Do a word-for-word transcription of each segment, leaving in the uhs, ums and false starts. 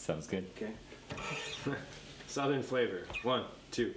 Sounds good. Okay. Southern flavor. One, two.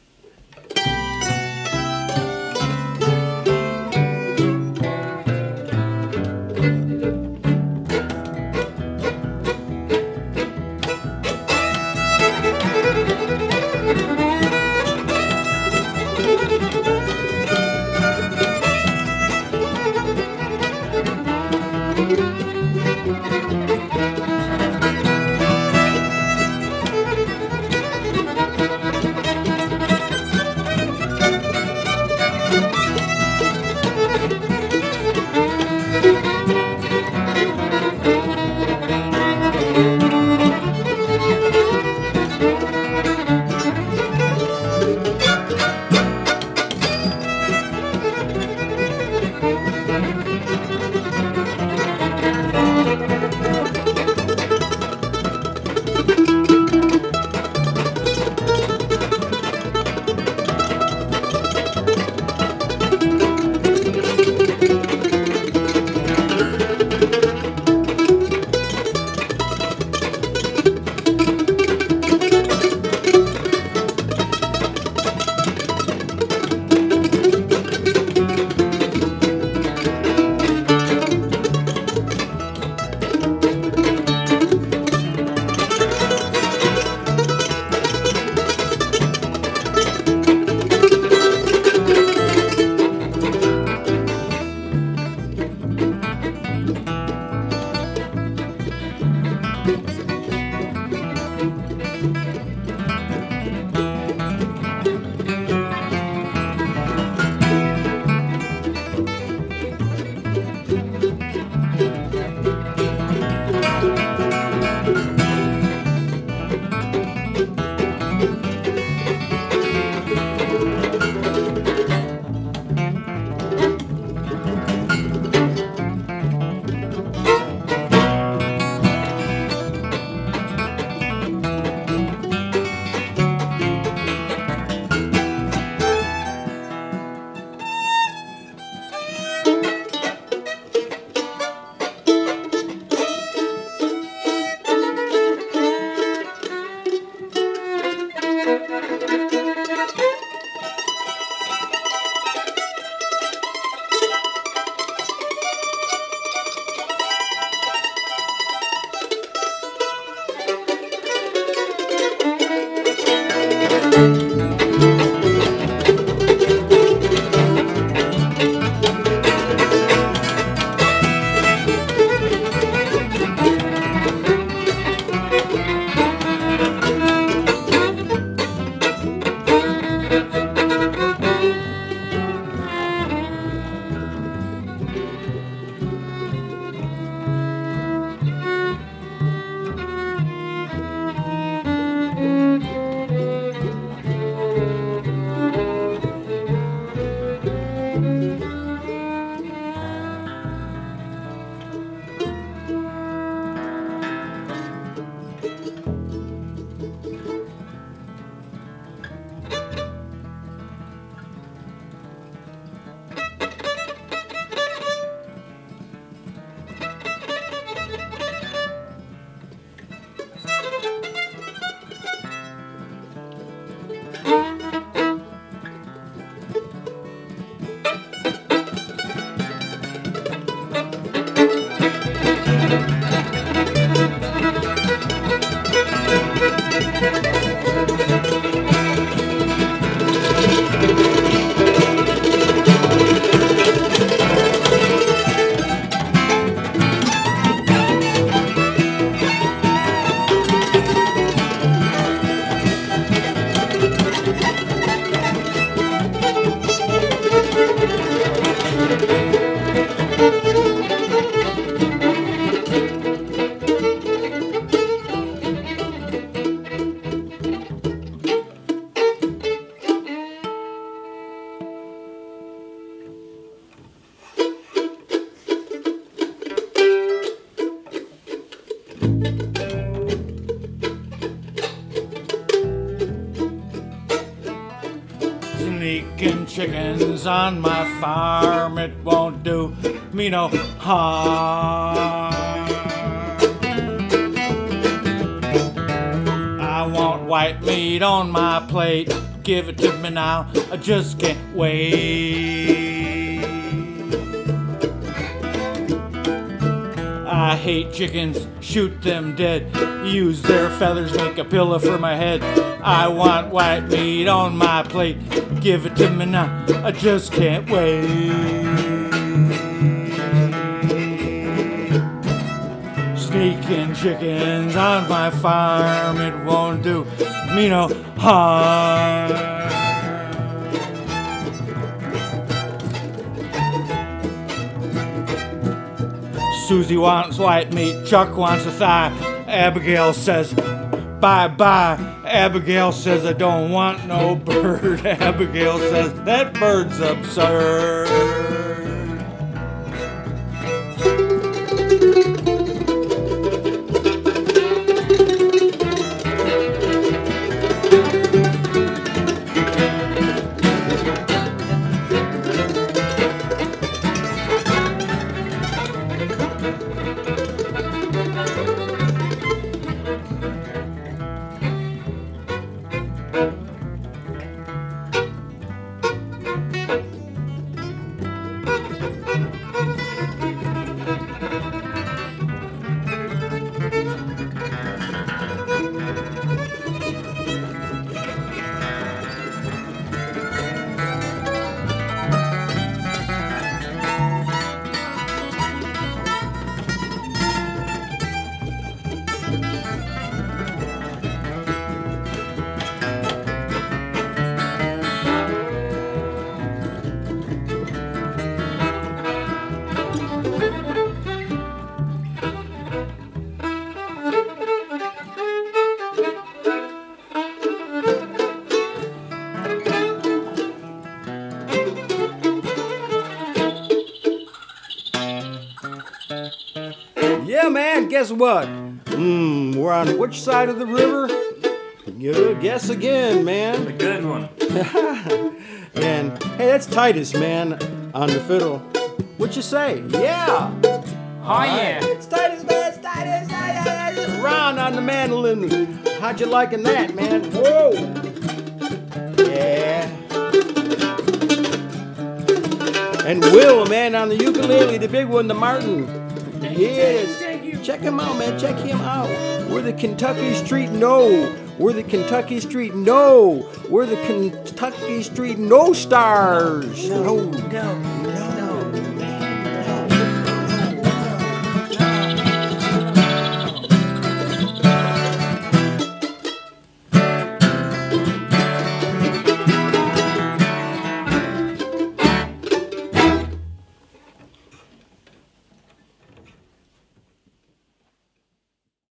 Sneaking chickens on my farm, it won't do me no harm. white meat on my plate. Give it to me now, I just can't wait. I hate chickens, shoot them dead. Use their feathers, make a pillow for my head. I want white meat on my plate. Give it to me now, I just can't wait. Sneaking chickens on my farm, it won't do me no harm. Susie wants white meat, Chuck wants a thigh. Abigail says, bye-bye. Abigail says, I don't want no bird. Abigail says, that bird's absurd. Yeah, man, guess what? Hmm, we're on which side of the river? You guess again, man. A good one. And hey, that's Titus, man, on the fiddle. What you say? Yeah. Oh yeah. It's Titus, man. It's Titus. Titus. Ron on the mandolin. How'd you liking that, man? Whoa. Yeah. And Will, man, on the ukulele, the big one, the Martin. Yes. Check him out, man. Check him out. We're the Kentucky Street No. We're the Kentucky Street No. We're the Kentucky Street No Stars. No, no,